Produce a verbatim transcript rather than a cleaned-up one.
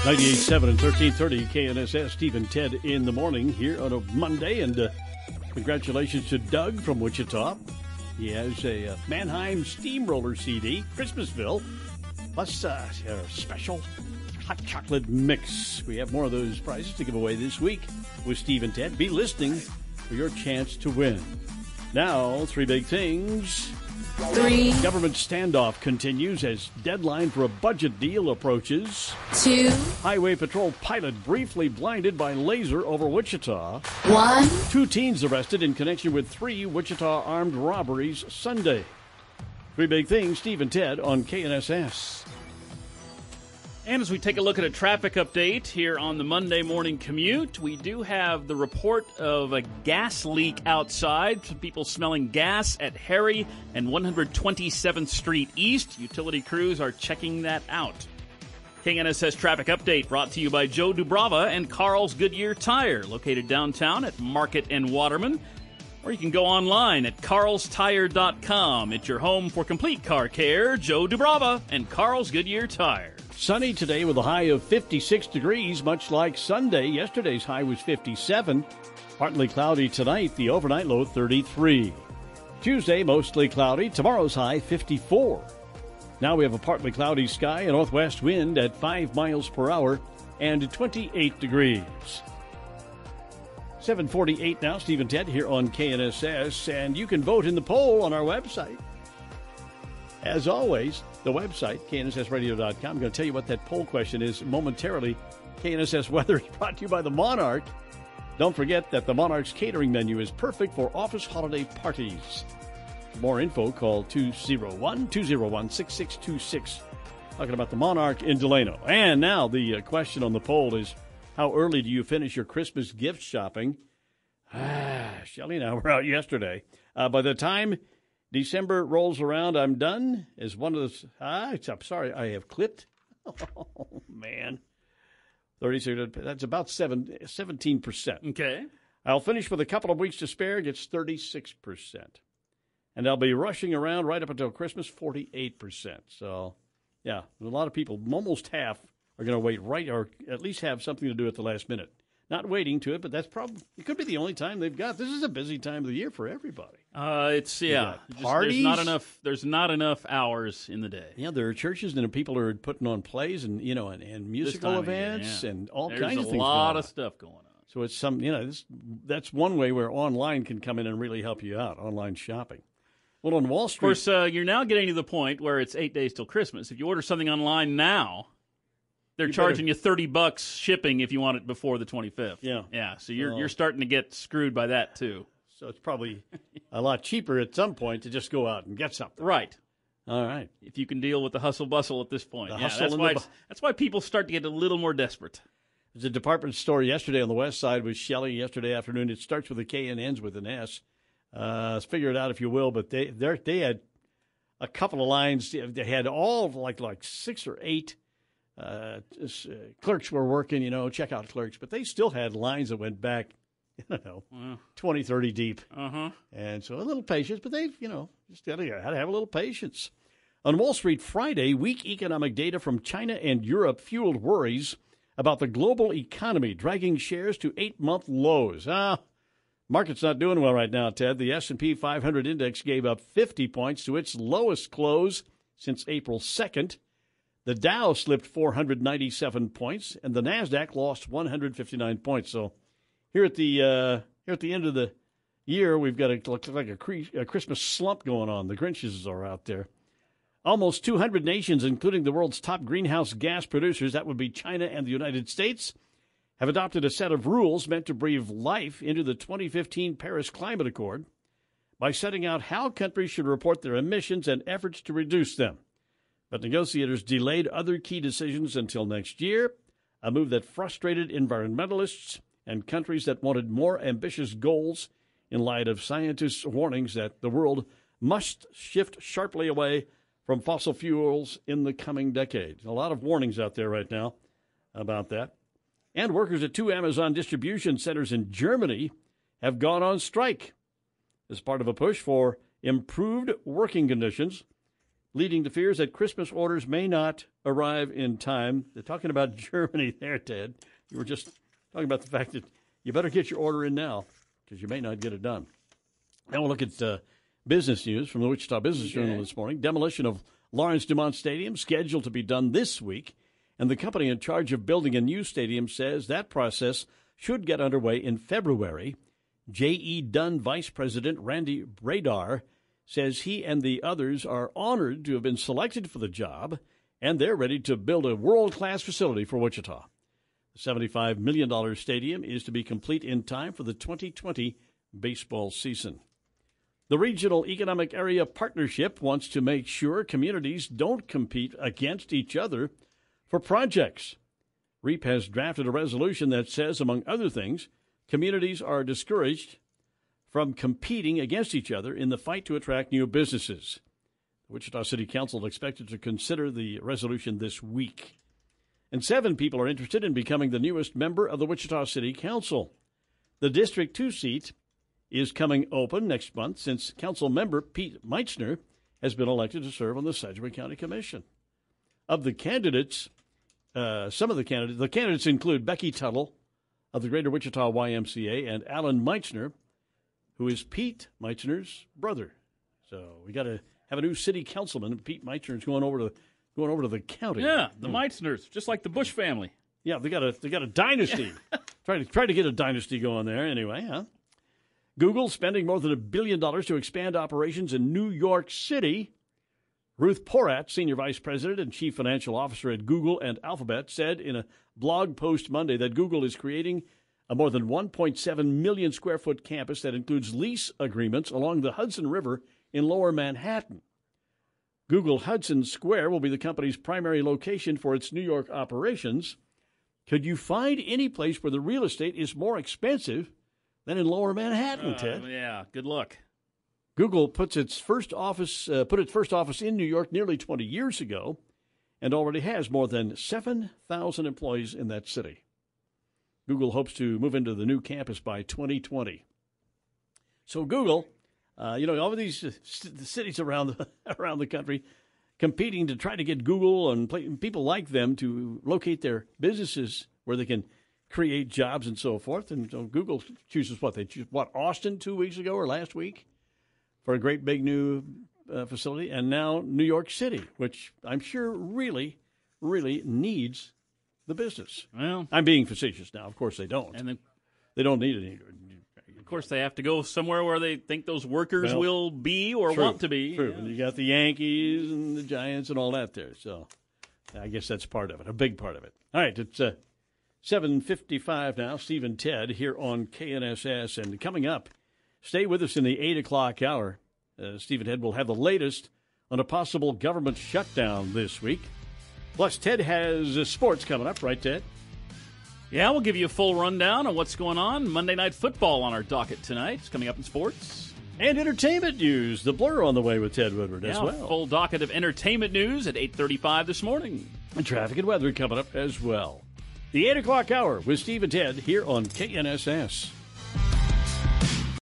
ninety-eight point seven and thirteen thirty K N S S, Steve and Ted in the morning here on a Monday. And uh, congratulations to Doug from Wichita. He has a uh, Mannheim Steamroller C D, Christmasville, plus uh, a special hot chocolate mix. We have more of those prizes to give away this week with Steve and Ted. Be listening for your chance to win. Now, three big things. Three. Government standoff continues as deadline for a budget deal approaches. Two. Highway Patrol pilot briefly blinded by laser over Wichita. One. Two teens arrested in connection with three Wichita armed robberies Sunday. Three big things, Steve and Ted on K N S S. And as we take a look at a traffic update here on the Monday morning commute, we do have the report of a gas leak outside. Some people smelling gas at Harry and one hundred twenty-seventh Street East. Utility crews are checking that out. K N S S traffic update brought to you by Joe Dubrava and Carl's Goodyear Tire, located downtown at Market and Waterman. Or you can go online at carls tire dot com. It's your home for complete car care. Joe Dubrava and Carl's Goodyear Tire. Sunny today with a high of fifty-six degrees, much like Sunday. Yesterday's high was fifty-seven. Partly cloudy tonight, the overnight low thirty-three. Tuesday, mostly cloudy. Tomorrow's high fifty-four. Now we have a partly cloudy sky, a northwest wind at five miles per hour, and twenty-eight degrees. seven forty-eight now, Steve and Ted here on K N S S, and you can vote in the poll on our website. As always, the website, K N S S radio dot com. I'm going to tell you what that poll question is momentarily. K N S S Weather is brought to you by the Monarch. Don't forget that the Monarch's catering menu is perfect for office holiday parties. For more info, call two oh one, two oh one, six six two six. Talking about the Monarch in Delano. And now the uh, question on the poll is, how early do you finish your Christmas gift shopping? Ah, Shelley and I were out yesterday. Uh, by the time December rolls around, I'm done. As one of those, ah, I'm sorry, I have clipped. Oh, man. thirty-six, that's about seven, seventeen percent. Okay. I'll finish with a couple of weeks to spare, gets thirty-six percent. And I'll be rushing around right up until Christmas, forty-eight percent. So, yeah, a lot of people, almost half, are going to wait right, or at least have something to do at the last minute. Not waiting to it, but that's probably, it could be the only time they've got. This is a busy time of the year for everybody. Uh, it's, yeah. Just, parties. There's not enough, there's not enough hours in the day. Yeah, there are churches and people are putting on plays and, you know, and, and musical events year, yeah. and all there's kinds of things. There's a lot of stuff going on. So it's some, you know, this, that's one way where online can come in and really help you out, online shopping. Well, on Wall Street. Of course, uh, you're now getting to the point where it's eight days till Christmas. If you order something online now, they're you charging better. you thirty bucks shipping if you want it before the twenty-fifth. Yeah. Yeah, so you're well, you're starting to get screwed by that, too. So it's probably a lot cheaper at some point to just go out and get something. Right. All right. If you can deal with the hustle bustle at this point. The yeah, hustle that's and why the bu- that's why people start to get a little more desperate. There's a department store yesterday on the west side with Shelley yesterday afternoon. It starts with a K and ends with an S. Uh, figure it out if you will, but they they had a couple of lines. They had all like like six or eight uh, uh, clerks were working, you know, checkout clerks, but they still had lines that went back, I don't know, wow. twenty, thirty deep. Uh-huh. And so a little patience, but they've, you know, just got to have a little patience. On Wall Street Friday, weak economic data from China and Europe fueled worries about the global economy, dragging shares to eight-month lows. Ah, market's not doing well right now, Ted. The S and P five hundred index gave up fifty points to its lowest close since April second. The Dow slipped four hundred ninety-seven points, and the NASDAQ lost one hundred fifty-nine points. So here at the uh, here at the end of the year, we've got a, like a, cre- a Christmas slump going on. The Grinches are out there. Almost two hundred nations, including the world's top greenhouse gas producers, that would be China and the United States, have adopted a set of rules meant to breathe life into the twenty fifteen Paris Climate Accord by setting out how countries should report their emissions and efforts to reduce them. But negotiators delayed other key decisions until next year, a move that frustrated environmentalists and countries that wanted more ambitious goals in light of scientists' warnings that the world must shift sharply away from fossil fuels in the coming decade. A lot of warnings out there right now about that. And workers at two Amazon distribution centers in Germany have gone on strike as part of a push for improved working conditions. leading to fears that Christmas orders may not arrive in time. They're talking about Germany there, Ted. You were just talking about the fact that you better get your order in now because you may not get it done. Now we'll look at uh, business news from the Wichita Business okay. Journal this morning. Demolition of Lawrence Dumont Stadium scheduled to be done this week, and the company in charge of building a new stadium says that process should get underway in February. J E. Dunn Vice President Randy Bradar says he and the others are honored to have been selected for the job, and they're ready to build a world-class facility for Wichita. The seventy-five million dollars stadium is to be complete in time for the twenty twenty baseball season. The Regional Economic Area Partnership wants to make sure communities don't compete against each other for projects. REAP has drafted a resolution that says, among other things, communities are discouraged from competing against each other in the fight to attract new businesses. The Wichita City Council is expected to consider the resolution this week. And seven people are interested in becoming the newest member of the Wichita City Council. The District two seat is coming open next month since council member Pete Meitzner has been elected to serve on the Sedgwick County Commission. Of the candidates, uh, some of the candidates, the candidates include Becky Tuttle of the Greater Wichita Y M C A and Alan Meitzner, who is Pete Meitzner's brother. So we got to have a new city councilman. Pete Meitzner's going over to going over to the county. Yeah, the oh. Meitzners, just like the Bush family. Yeah, they got a they got a dynasty. try to try to get a dynasty going there anyway, huh? Google spending more than a billion dollars to expand operations in New York City. Ruth Porat, Senior Vice President and Chief Financial Officer at Google and Alphabet, said in a blog post Monday that Google is creating a more than one point seven million square foot campus that includes lease agreements along the Hudson River in Lower Manhattan. Google Hudson Square will be the company's primary location for its New York operations. Could you find any place where the real estate is more expensive than in Lower Manhattan, uh, Ted? Yeah, good luck. Google puts its first office uh, put its first office in New York nearly twenty years ago and already has more than seven thousand employees in that city. Google hopes to move into the new campus by twenty twenty. So Google, uh, you know, all of these cities around the, around the country competing to try to get Google and play, people like them to locate their businesses where they can create jobs and so forth. And so Google chooses what? They choose, what, Austin two weeks ago or last week for a great big new uh, facility. And now New York City, which I'm sure really, really needs the business. Well, I'm being facetious now. Of course they don't. And then, they don't need it either. Of course, they have to go somewhere where they think those workers well, will be or true, want to be. True. Yeah. And you got the Yankees and the Giants and all that there. So I guess that's part of it, a big part of it. All right, it's uh, seven fifty-five now. Steve and Ted here on K N S S. And coming up, stay with us in the eight o'clock hour. Uh, Steve and Ted will have the latest on a possible government shutdown this week. Plus, Ted has uh, sports coming up, right, Ted? Yeah, we'll give you a full rundown on what's going on. Monday Night Football on our docket tonight. It's coming up in sports. And entertainment news. The Blur on the way with Ted Woodward yeah, as well. Full docket of entertainment news at eight thirty-five this morning. And traffic and weather coming up as well. The eight o'clock hour with Steve and Ted here on K N S S.